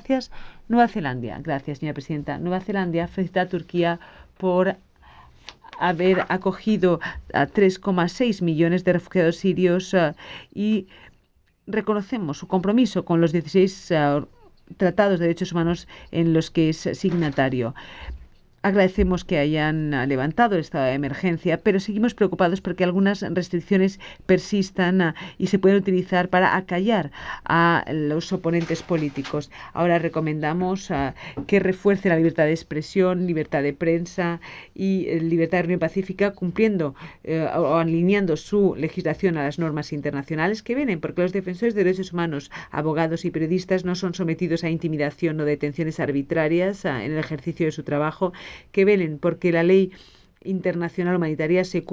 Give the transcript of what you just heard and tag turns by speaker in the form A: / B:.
A: gracias. Nueva Zelanda. Gracias, señora presidenta. Nueva Zelanda felicita a Turquía por haber acogido a 3,6 millones de refugiados sirios y reconocemos su compromiso con los 16 tratados de derechos humanos en los que es signatario. Agradecemos que hayan levantado el estado de emergencia, pero seguimos preocupados porque algunas restricciones persistan y se pueden utilizar para acallar a los oponentes políticos. Ahora recomendamos que refuerce la libertad de expresión, libertad de prensa y libertad de reunión pacífica, cumpliendo o alineando su legislación a las normas internacionales que vienen, porque los defensores de derechos humanos, abogados y periodistas no son sometidos a intimidación o detenciones arbitrarias en el ejercicio de su trabajo, que velen porque la ley internacional humanitaria se